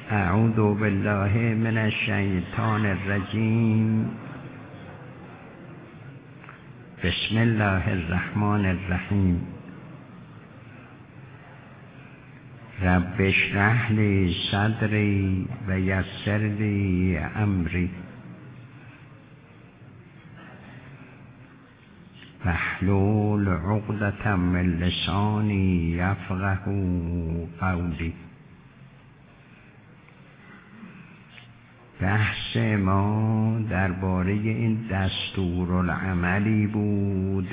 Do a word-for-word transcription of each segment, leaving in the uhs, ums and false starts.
اعوذ بالله من الشیطان الرجیم. بسم الله الرحمن الرحیم. رب اشرح لی صدری و یسر لی امری واحلل عقدة من لسانی یفقهوا قولی. بحث ما درباره این دستورالعملی بود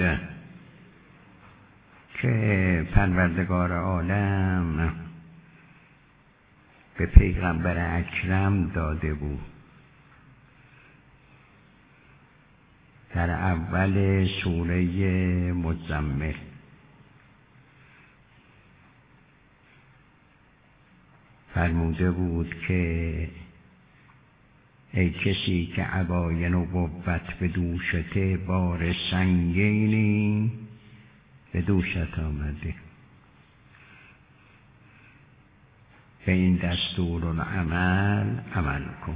که پروردگار عالم به پیغمبر اکرم داده بود. در اول سوره مزمل فرموده بود که ای کسی که عبای نبوت به دوشته بار سنگینی به دوشت آمده، به این دستورالعمل عمل کن.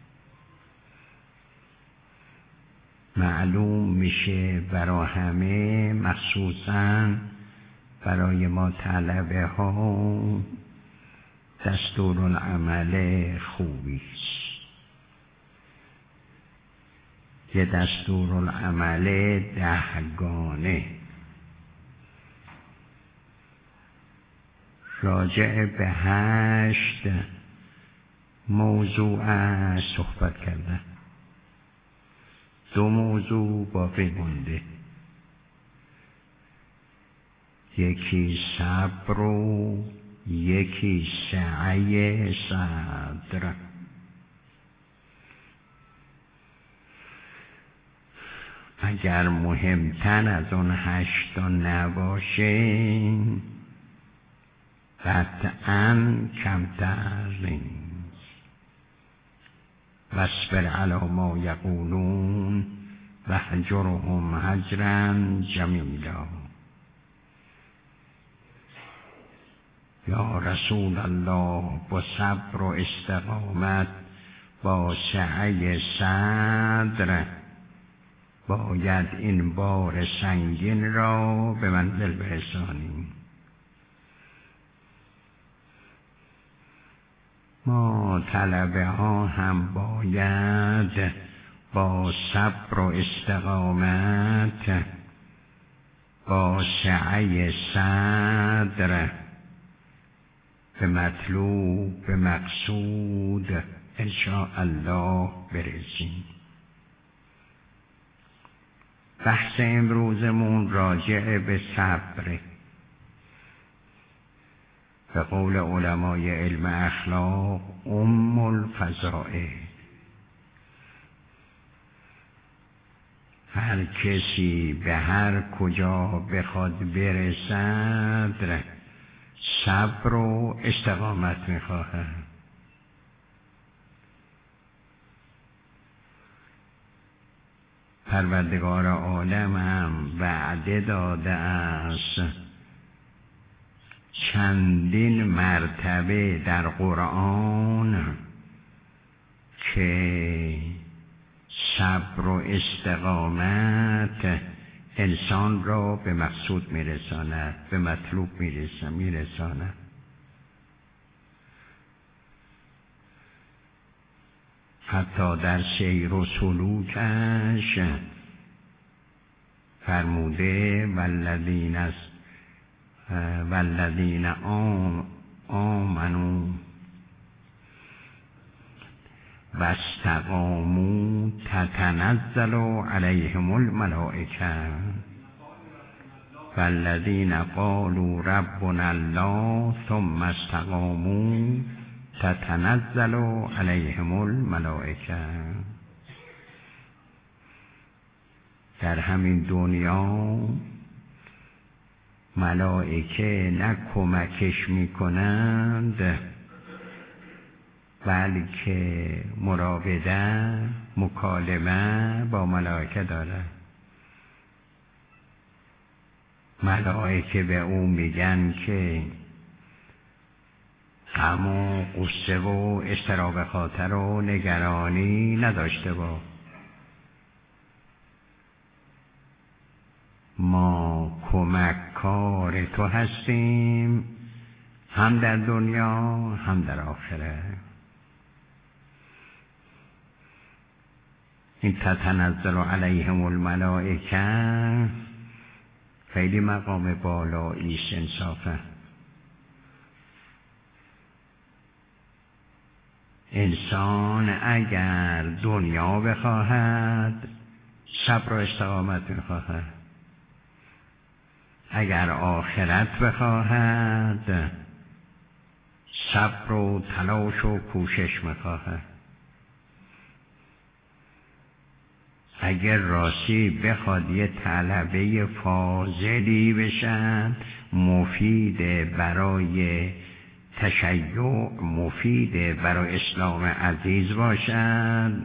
معلوم میشه برای همه، مخصوصاً برای ما طلبه ها، دستورالعمل خوبی است. یه دستورالعمل دهگانه راجع به هشت موضوع صحبت کردن. دو موضوع باقی مونده، یکی صبر و یکی سعی صدر. اگر مهمتر از اون هشتا نباشه قطعاً کمتر نیست. واصبر علی ما یقولون واهجرهم هجرا جمیلا. یا رسول الله، با صبر و استقامت، با سعی صدر باید این بار سنگین را به منزل برسانیم. ما طلبه ها هم باید با صبر و استقامت، با سعی صدر به مطلوب، به مقصود انشاءالله برسیم. بحث امروزمون راجع به صبر. به قول علمای علم اخلاق ام الفضائل. هر کسی به هر کجا بخواد برسد صبر و استقامت میخواهد. پروردگار عالم هم وعده داده است چندین مرتبه در قرآن که صبر و استقامت انسان را به مقصود میرساند، به مطلوب میرساند. حتی در سیر و سلوکش فرموده والذین است والذین آم آمنوا واستقاموا تتنزل علیهم الملائکه والذین قالوا ربنا الله ثم استقاموا تتنزل علیهم الملائکه. در همین دنیا ملائکه نه کمکش میکنند بلکه مراوده، مکالمه با ملائکه دارد. ملائکه به او میگن که غم و غصه و اضطراب خاطر و نگرانی نداشته باش. ما کمککار تو هستیم، هم در دنیا هم در آخرت. این تتنزل علیهم الملائکه خیلی مقام بالایی است انصافا. انسان اگر دنیا بخواهد صبر و استقامت میخواهد، اگر آخرت بخواهد صبر و تلاش و کوشش میخواهد. اگر راستی بخواد یه طلبه فاضلی بشن، مفید برای تشیع، مفید برای اسلام عزیز باشن،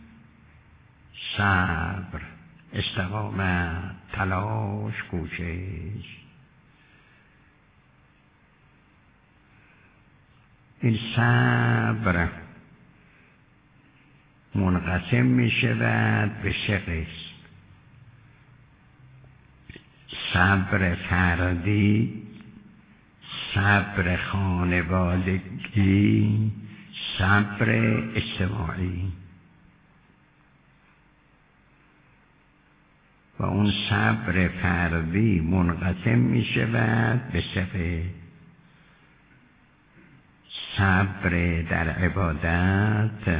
صبر، استقامت، تلاش، کوشش. این صبر منقسم می شود به سه قسم: صبر فردی، صبر خانوادگی، صبر اجتماعی. و اون صبر فردی منقسم می شود به سه قسم: صبر در عبادت،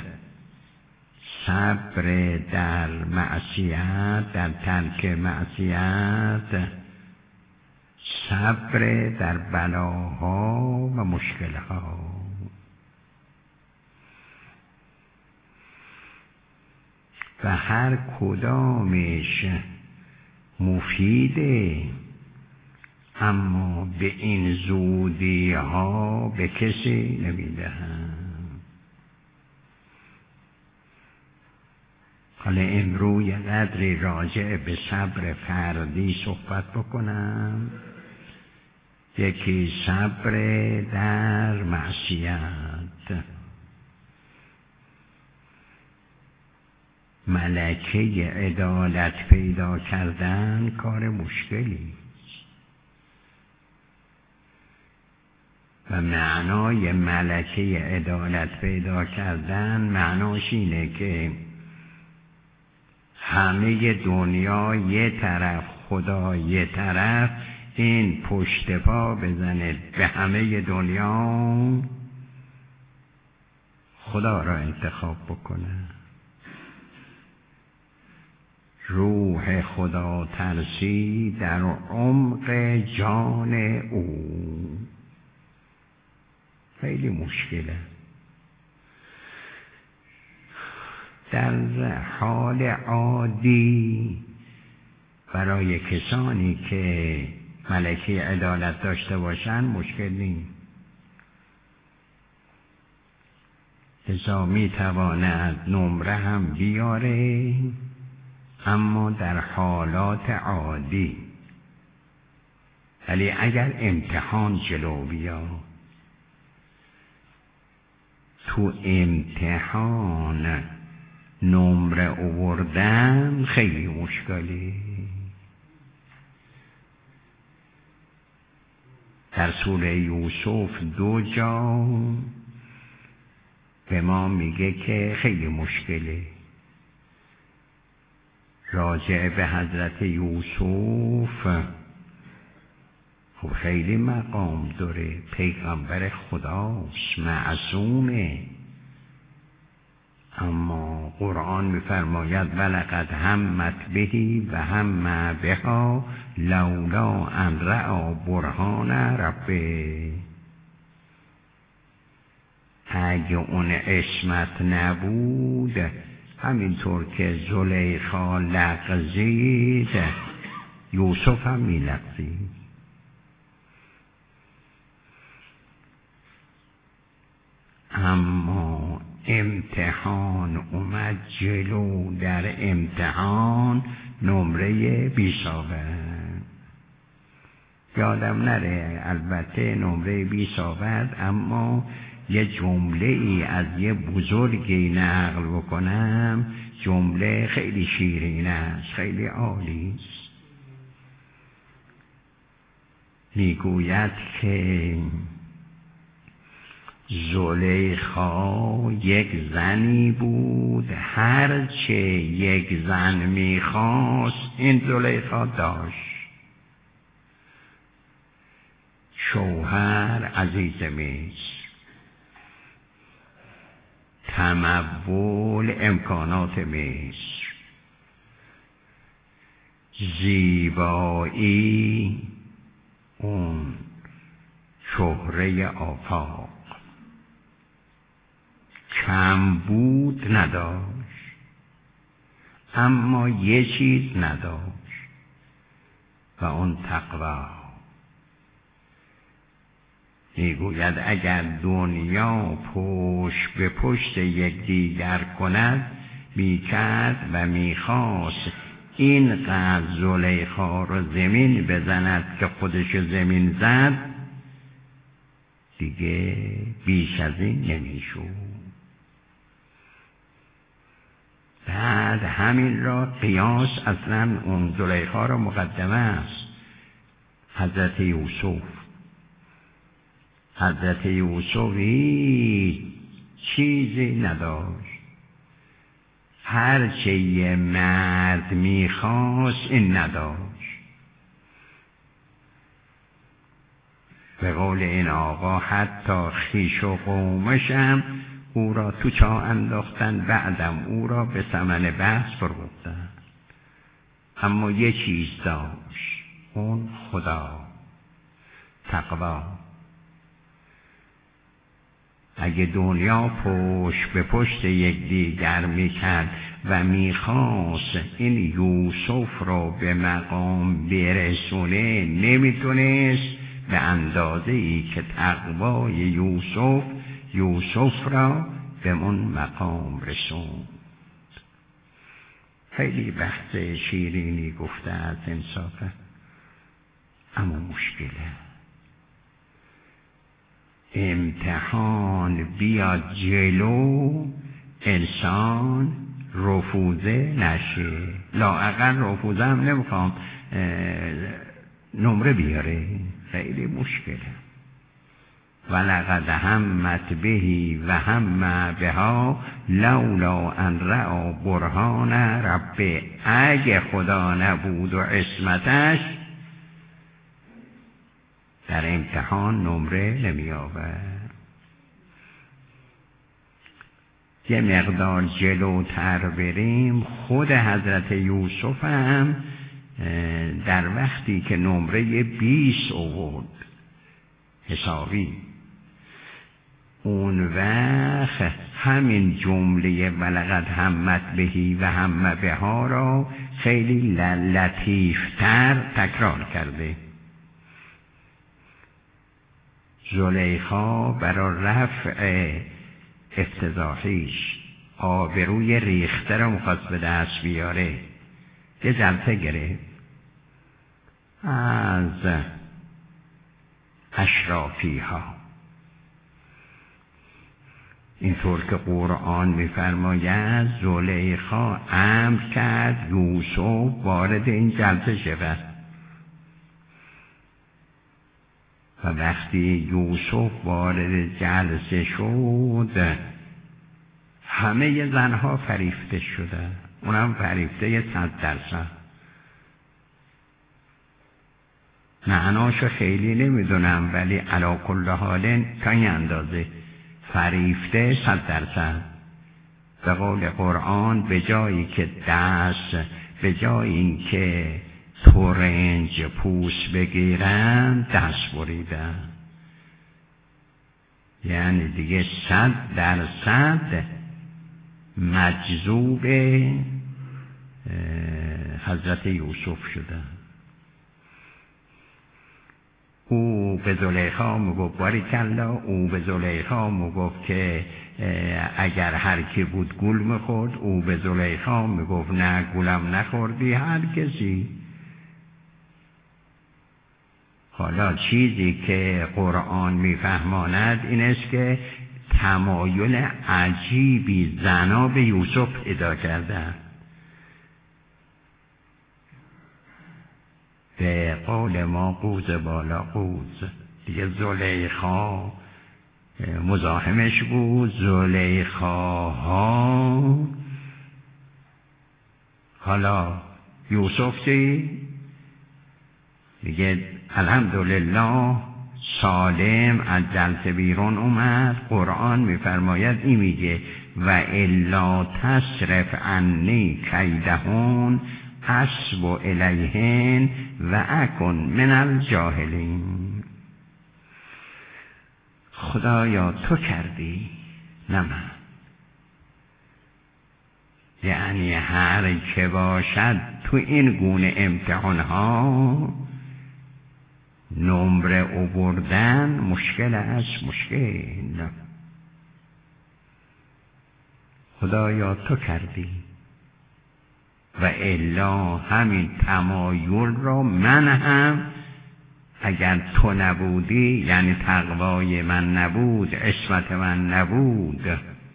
صبر در معصیت، در ترک معصیت، صبر در بلاها و مشکلها. و هر کدامش مفیده، اما به این زودی ها به کسی نمیدهند. حالا امروز یه قدری راجع به صبر فردی صحبت بکنم. یکی صبر در معصیت. ملکه عدالت پیدا کردن کار مشکلی و معنای ملکه عدالت پیدا کردن معناش اینه که همه دنیا یه طرف، خدا یه طرف، این پشت پا بزنه به همه دنیا، خدا را انتخاب بکنه. روح خدا ترسی در عمق جان او. خیلی مشکله. در حال عادی برای کسانی که ملکه عدالت داشته باشن مشکل نیست. لذا می تواند نمره هم بیاره، اما در حالات عادی. ولی اگر امتحان جلو بیاد، تو امتحان نمره آوردن خیلی مشکلی. در سوره یوسف دو جا به ما میگه که خیلی مشکله. راجع به حضرت یوسف خب خیلی مقام داره، پیغمبر خداست، معصومه، اما قرآن میفرماید ولقد همت بهی و هم بها لولا ان رأى برهان ربه. اگه اون عصمت نبود، همینطور که زلیخا لغزید، یوسف هم میلغزید. اما امتحان اومد جلو، در امتحان نمره بی سابقه. یادم نره البته نمره بیست آورد، اما یه جمله ای از یه بزرگی نقل بکنم، جمله خیلی شیرین است، خیلی عالی است. میگوید که زلیخا یک زنی بود، هرچه یک زن میخواست این زلیخا داشت. شوهر عزیز مصر، تمول امکانات مصر، زیبایی اون شهره آفاق، کم بود نداشت، اما یه چیز نداشت و اون تقوا. میگوید اگر دنیا پشت به پشت یکدیگر کند، میکرد و میخواست این قدر زلیخا رو زمین بزند که خودش زمین زد، دیگه بیش از این نمیشود. بعد همین را قیاس اصلا اون زلیخا را مقدمه است حضرت یوسف. حضرت یوسف هیچ چیزی نداشت، هرچه یه مرد میخواست این نداشت. به قول این آقا حتی خیش و قومشم او را تو چاه انداختن، بعدم او را به ثمن بحث فروختن، اما یه چیز داشت، اون خدا، تقوا. اگه دنیا پشت به پشت یکدیگر میکرد و میخواست این یوسف رو به مقام برسونه، نمیتونست به اندازه ای که تقوای یوسف یوسف را به اون مقام رسوند. خیلی بحث شیرینی گفته از انصافه، اما مشکله امتحان بیاد جلو، انسان رفوزه نشه. لااقل رفوزه هم نمیخوام نمره بیاره، خیلی مشکله. ولقد همت بهی و هم بها لولا ان رأى برهان ربه. اگه خدا نبود و عصمتش، در امتحان نمره نمی آورد. یه مقدار جلوتر بریم، خود حضرت یوسف هم در وقتی که نمره بیست آورد حسابی، اون وقت همین جمله ولقد همت بهی و هم بها را خیلی لطیفتر تکرار کرده. زلیخا برای رفع افتضاحیش، آبروی ریخته را می‌خواست به دست بیاره، یه جلسه گرفت از اشرافی ها، اینطور که قرآن می‌فرماید زلیخا امر کرد یوسف وارد این جلسه شود و وقتی یوسف وارد جلسه شد، همه زنها فریفته شده، اونم فریفته صد درصد. معناشو خیلی نمیدونم، ولی علی کل حال تا این اندازه فریفته صد درصد. به قول قرآن به جایی که دست، به جایی این که ترنج پوست بگیرن دست بریدن، یعنی دیگه صد درصد مجذوب حضرت یوسف شدن. او به زلیخا میگفت باریکلا، او به زلیخا میگفت که اگر هر کی بود گول میخورد، او به زلیخا میگفت نه گولم نخوردی هر کسی. حالا چیزی که قرآن میفهماند این است که تمایل عجیبی زنا به یوسف ادا کردند. به قول ما قوز بالا قوز، دیگه زلیخا مزاحمش بود. زلیخاها حالا یوسف چی؟ دیگه الحمدلله سالم از جلسه بیرون اومد. قرآن میفرماید این میگه و الا تصرف عنی کیدهن حسب الیهن و اکن من الجاهلین. خدایا تو کردی نه من. یعنی هر که باشد تو این گونه امتحان ها نمره آوردن مشکل است. مشکل خدایا تو کردی و الا همین تمایل را من هم اگر تو نبودی، یعنی تقوای من نبود، عصمت من نبود،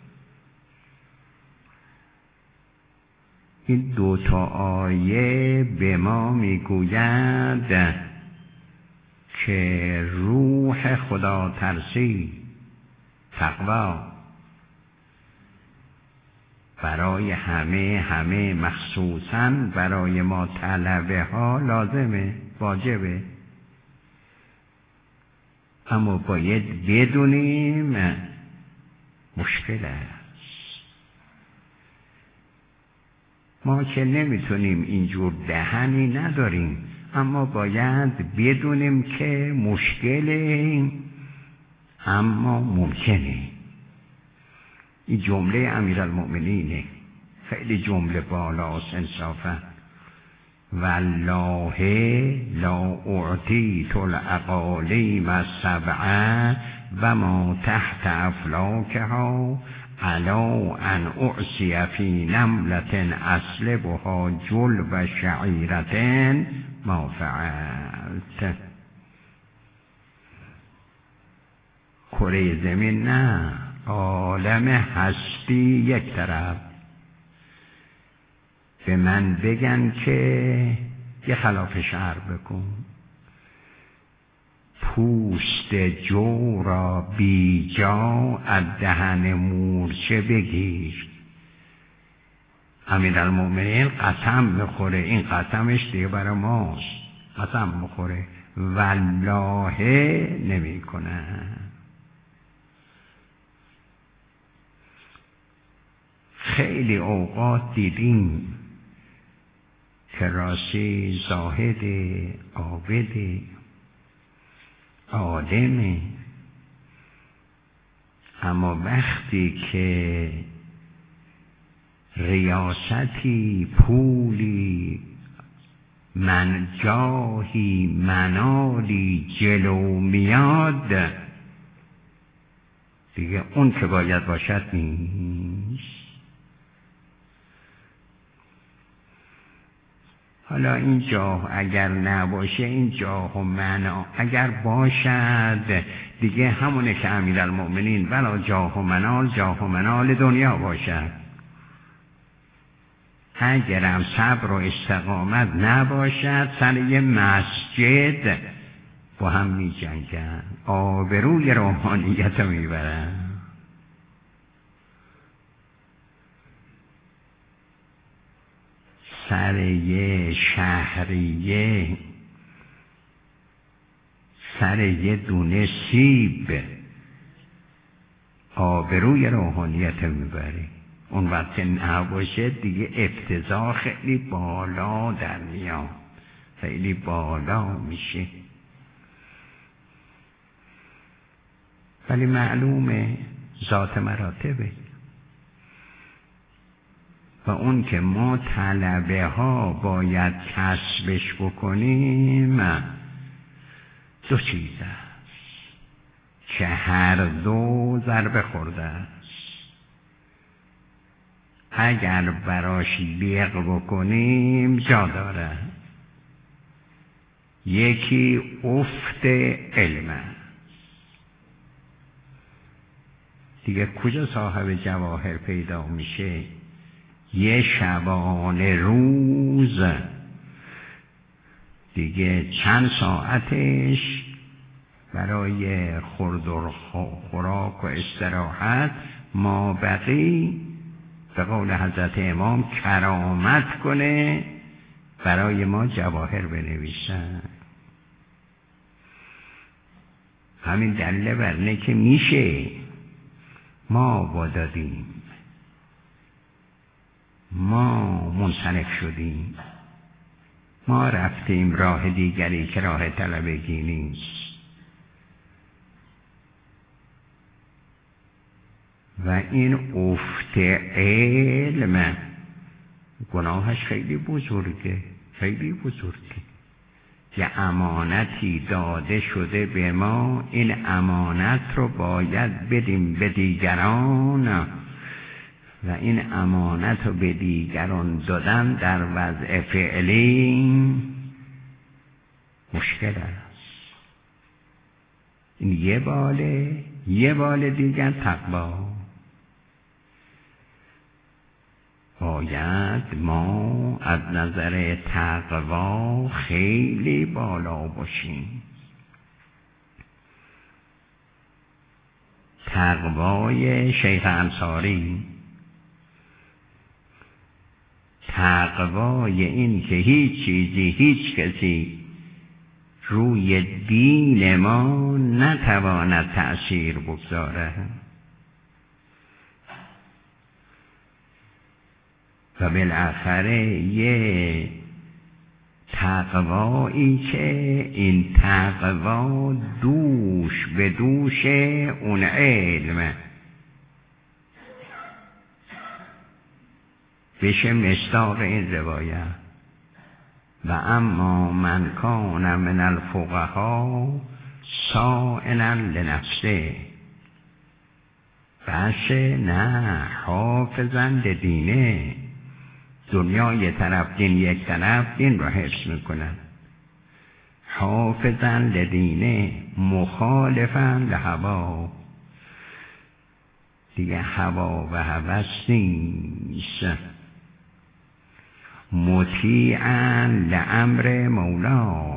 این دو تا آیه به ما میگوید که روح خدا ترسی، تقوا برای همه همه مخصوصاً برای ما طلبه ها لازمه، واجبه، اما باید بدونیم مشکل است. ما که نمیتونیم اینجور دهنی نداریم، اما باید بدونیم که مشکله اما ممکنه. این جمله امیرالمؤمنینه، خیلی جمله بالاست انصافا. والله لا اعطیت الاقالیم السبعه و ما تحت افلاکها علا ان اعصی فی نملة اسلبها جلب شعیرة ما فعلت. کره زمین نه، عالم هستی یک طرف. به من بگن که یه خلاف شعر بکن، پوست جو را بی جا از دهن مورچه بگیر. امیرالمؤمنین قسم میخوره، این قسمش دیگه برای ماست، قسم میخوره والله نمی کنه. خیلی اوقات دیدیم که راستی زاهد عابد عالمه، اما وقتی که ریاستی، پولی، من جاهی، منالی جلو میاد، دیگه اون که باید باشد نیست. حالا این جاه اگر نباشه، این جاه و منال اگر باشد، دیگه همونه که امیرالمؤمنین ولا جاه و منال جاه و منال دنیا باشد. اگرم صبر و استقامت نباشد، سر یه مسجد با هم می جنگن، آبروی روحانیت رو می برن. سر یه شهریه، سر یه دونه سیب آبروی روحانیت میبری. اون وقت نباشه دیگه افتضاح خیلی بالا در میاد، خیلی بالا میشه. ولی معلومه ذات مراتبه و اون که ما طلبه ها باید کسبش بکنیم دو چیز است که هر دو ضربه خورده است. اگر براش بیغ بکنیم جا داره، یکی افت علم. دیگه کجا صاحب جواهر پیدا میشه؟ یه شبانه روز دیگه چند ساعتش برای خورد و خوراک و استراحت ما بقی به قول حضرت امام کرامت کنه برای ما جواهر بنویسن. همین دلیل برنه که میشه ما وادادیم، ما منصرف شدیم، ما رفتیم راه دیگری که راه طلبگی نیست و این افت علم گناهش خیلی بزرگه، خیلی بزرگه. یه امانتی داده شده به ما، این امانت رو باید بدیم به دیگران و این امانت رو به دیگران دادن در وضع فعلی مشکل است. این یه باله، یه بال دیگر تقوا. باید ما از نظر تقوا خیلی بالا باشیم. تقوای شیخ انصاری، تقوای این که هیچ چیزی هیچ کسی روی دین ما نتواند تأثیر بگذاره و بالاخره یه تقوایی که این تقوا دوش به دوش اون علم بشه مصداق این روایت. و اما من کان من الفقها سائلا لنفسه، بشه نه حافظا لدینه. دنیا یه طرف دین یک طرف، دین رو حفظ میکنن. حافظا لدینه مخالفا لهوا، دیگه هوا و هوس نیست. مطیعا لامر مولا،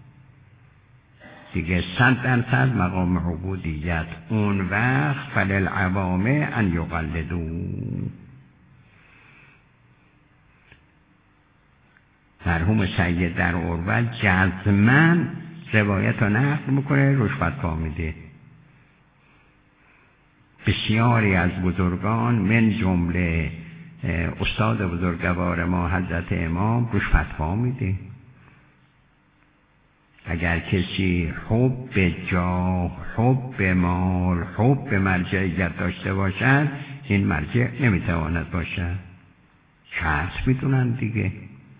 دیگه صد درصد مقام عبودیت. اون وقت فللعوامه ان یقلدو. مرحوم سید در اورول جزماً روایت رو نقل میکنه، رشوت پا میده. بسیاری از بزرگان من جمله استاد بزرگوار ما حضرت امام رشوت پا میده. اگر کسی حب جاه، حب مال، حب مرجعیت داشته باشد، این مرجع نمیتواند باشد. شرط میدونن دیگه،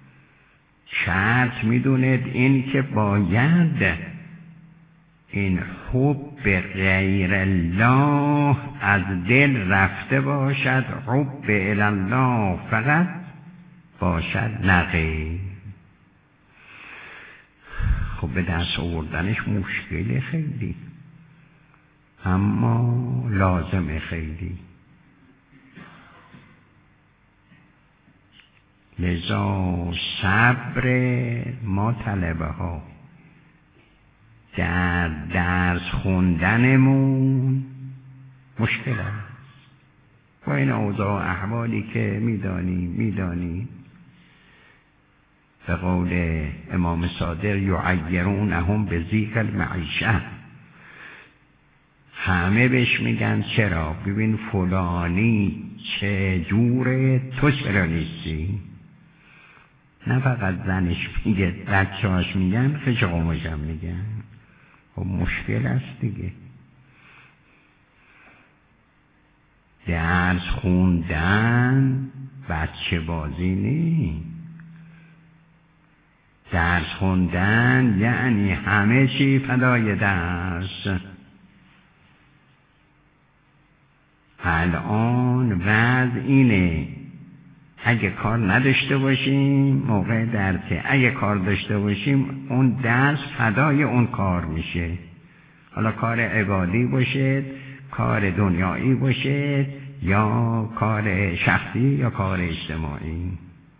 شرط میدوند این که باید این حب غیر الله از دل رفته باشد، حب الله فقط باشد، نه غیر. خب به دست آوردنش مشکل خیلی، اما لازمه خیلی. لذا صبر ما طلبه ها در درس خوندنمون مشکل است. با این اوضاع احوالی که میدانیم میدانیم به قول امام صادق یعیرونهم به ضیق المعیشه، همه بهش میگن چرا؟ ببین فلانی چه جوره، تو چرا نیستی؟ نه فقط زنش میگه، بچه هاش میگن، خیش قومش هم میگن. خب مشکل است دیگه. درس خوندن بچه بازی نی. درس خوندن یعنی همه چی فدای درس. الان وضع اینه اگه کار نداشته باشیم موقع درسه، اگه کار داشته باشیم اون درس فدای اون کار میشه. حالا کار عبادی باشه، کار دنیایی باشه، یا کار شخصی یا کار اجتماعی.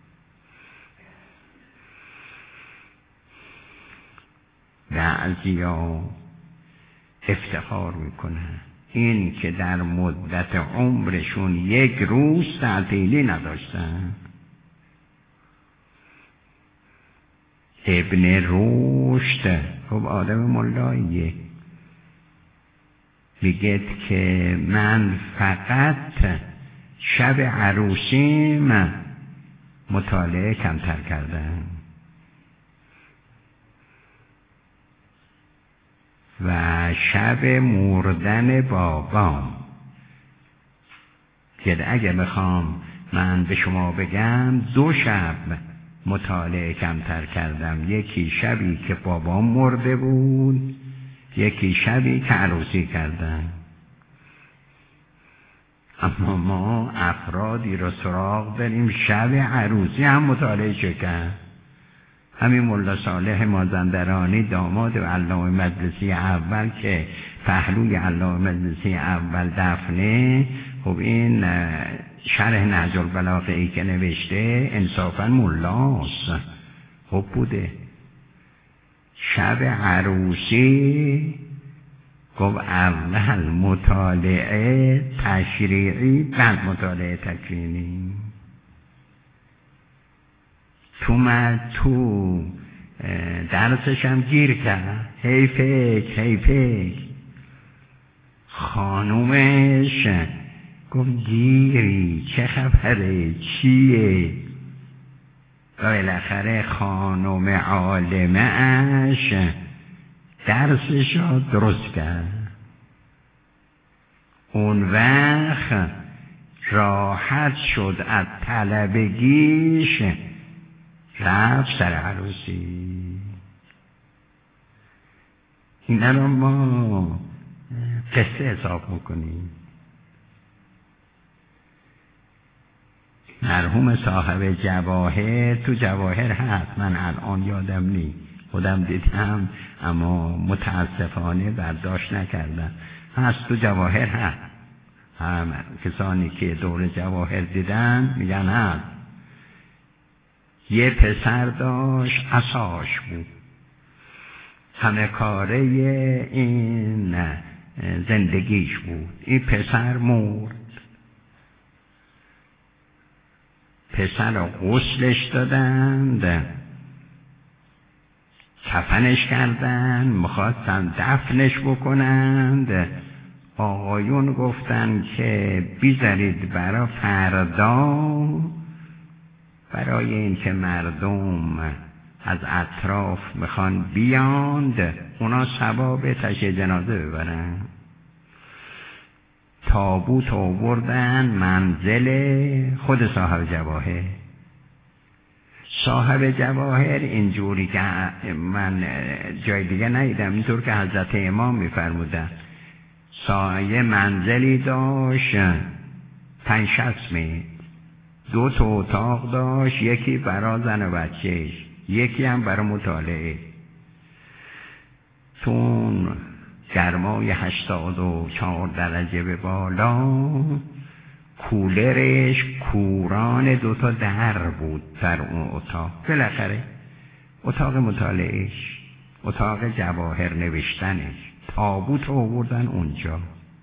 بعضیا افتخار میکنن این که در مدت عمرشون یک روز تعطیلی نداشتن. ابن رشد خب آدم ملاییه، میگه که من فقط شب عروسیم مطالعه کمتر کردم و شب مردن بابام، که اگه بخوام من به شما بگم دو شب مطالعه کمتر کردم، یکی شبی که بابام مرده بود، یکی شبی که عروسی کردم. اما ما افرادی رو سراغ داریم شب عروسی هم مطالعه شکن. همین ملا صالح مازندرانی داماد علامه مجلسی اول که پهلوی علامه مجلسی اول دفنه، خب این شرح نهج البلاغه ای که نوشته انصافا ملاست، خب بوده. شب عروسی گفت اول مطالعه تشریعی بعد مطالعه تکوینی. تو من تو درسش هم گیر کرد، هی فکر هی فکر. خانومش گفت گیری چه خبره چیه؟ و بالاخره خانوم عالمه اش درسش رو درست کرد. اون وقت راحت شد از طلبگیش، رفت سر عروسی. اینا رو ما قصه حساب میکنیم. مرحوم صاحب جواهر، تو جواهر هست، من الان یادم نی، خودم دیدم اما متاسفانه برداشت نکردم، هست تو جواهر هست. هم کسانی که دور جواهر دیدن میگن هست. یه پسر داشت عصاش بود، همه کاره این زندگیش بود. این پسر مرد، پسر رو غسلش دادند، کفنش کردن، میخواستن دفنش بکنند. آقایون گفتن که بیزارید برای فردا، برای اینکه مردم از اطراف میخوان بیاند اونا ثواب تشییع جنازه ببرن. تابوت آوردن منزل خود صاحب جواهر. صاحب جواهر اینجوری که من جای دیگه ندیدم، اینطور که حضرت امام میفرمودن، سایه منزلی داشت پنج شصت متر، دو تا اتاق داشت، یکی برای زن و بچهش، یکی هم برای مطالعه. تون گرمای هشتاد و چهار درجه به بالا، کولرش کوران دو تا در بود در اون اتاق. بالاخره اتاق مطالعهش، اتاق جواهر نوشتنش، تابوت آوردن اونجا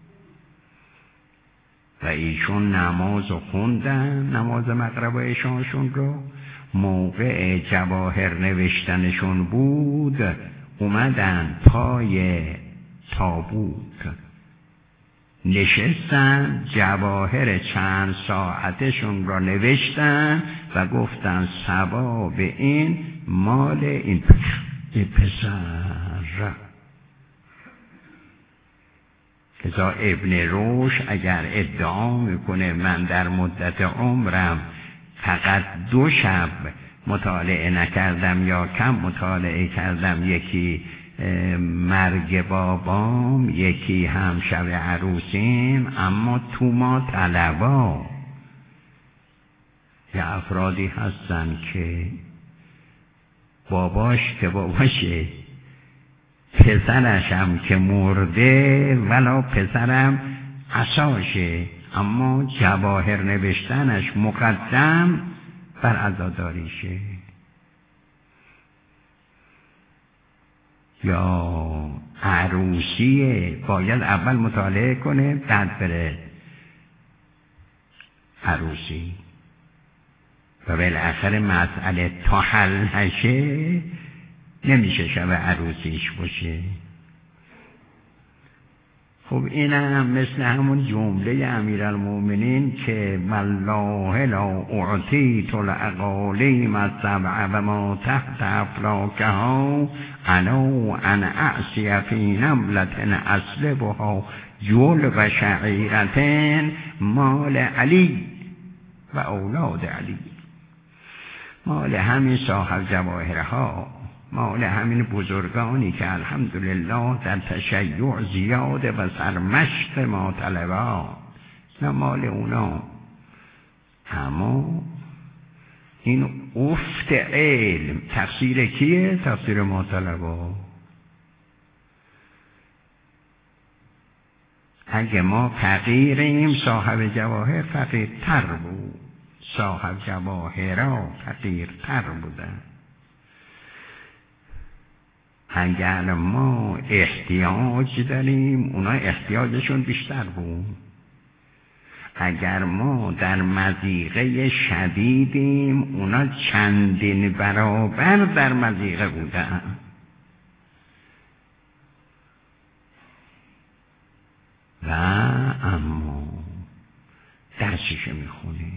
و ایشون نماز خوندن، نماز مغرب و عشاشون رو. موقع جواهر نوشتنشون بود، اومدن پای تابوت نشستن، جواهر چند ساعتشون را نوشتن و گفتن ثواب این مال این پسر. کذا ابن رشد اگر ادعا میکنه من در مدت عمرم فقط دو شب مطالعه نکردم یا کم مطالعه کردم، یکی مرگ بابام، یکی هم شب عروسیم، اما تو ما طلبا یا افرادی هستن که باباش که باباشه، پسرش هم که مرده ولا پسرم عصاشه، اما جواهر نوشتنش مقدم بر عزاداریشه. یا عروسیه، باید اول مطالعه کنه بعد بره عروسی و بالاخره مسئله تا حل نشه نمیشه شب عروسیش باشه. خب اینم مثل همون جمله امیرالمومنین که والله لا اعطیت العقالیم السبع و ما تحت افلاکها انا ان اعصی فی نملة اسلبها جل و شعیرة مال علی و اولاد علی. مال همین صاحب جواهرها، مال همین بزرگانی که الحمدلله در تشیع زیاده و سرمشق ما طلبا، نه مال اونا. اما این افت علم تقصیر کیه؟ تقصیر ما طلبا. اگه ما فقیریم صاحب جواهر فقیرتر بود، صاحب جواهرها فقیرتر بودن. اگر ما احتیاج داریم اونا احتیاجشون بیشتر بود. اگر ما در مضیقه شدیدیم اونا چندین برابر در مضیقه بودن. و اما درسش میخونه.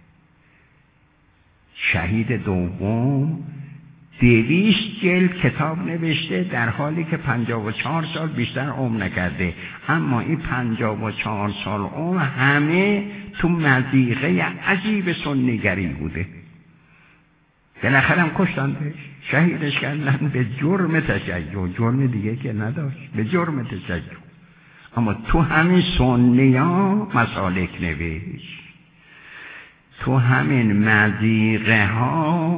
شهید دوم دویست جلد کتاب نوشته در حالی که پنجاه و چهار سال بیشتر عمر نکرده، اما این پنجاه و چهار سال عمر همه تو مضیقه عجیب سنیگری بوده. بالاخره هم کشتندش، شهیدش کردن به جرم تشیع، جرم دیگه که نداشت، به جرم تشیع. اما تو همین سنی ها مسالک نوشت، تو همین مضیقه ها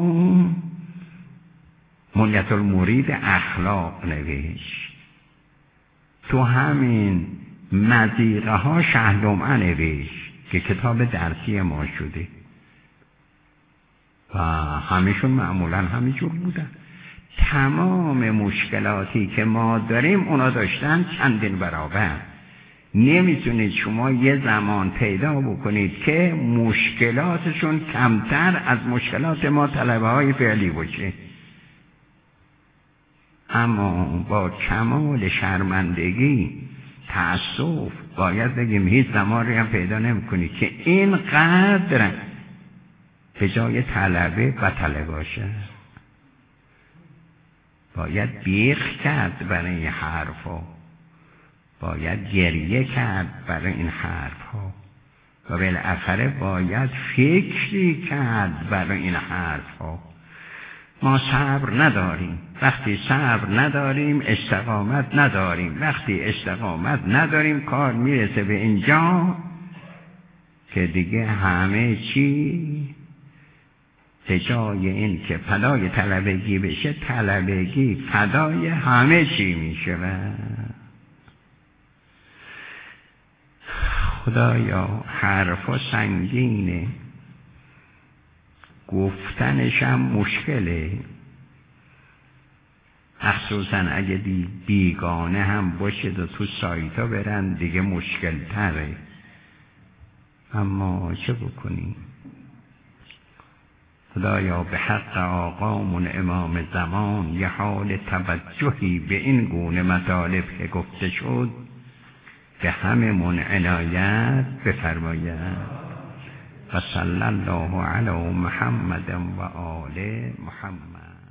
منیت المرید اخلاق نوشت، تو همین مضیقه ها شهلمعه نوشت که کتاب درسی ما شده و همشون معمولا همینجور بودن. تمام مشکلاتی که ما داریم اونا داشتن چندین برابر. نمیتونید شما یه زمان پیدا بکنید که مشکلاتشون کمتر از مشکلات ما طلبه های فعلی باشه. اما با کمال شرمندگی تأسف باید بگیم هیچ زمانی هم پیدا نمی‌کنی که اینقدر به جای طلبه و طلبه باشه. باید بیخ کرد برای این حرفا، باید گریه کرد برای این حرفا و بالاخره باید فکری کرد برای این حرفا. ما صبر نداریم، وقتی صبر نداریم استقامت نداریم، وقتی استقامت نداریم کار میرسه به اینجا که دیگه همه چی به جای این که فدای طلبگی بشه طلبگی فدای همه چی میشه. خدایا حرفا سنگینه، گفتنش هم مشکله، مخصوصا اگه بیگانه هم باشه و تو سایتا برن دیگه مشکل تره. اما چه بکنیم؟ خدایا به حق آقامون امام زمان یه حال توجهی به این گونه مطالب که گفته شد به هممون عنایت بفرماید. و صلی الله علی محمد و آل محمد.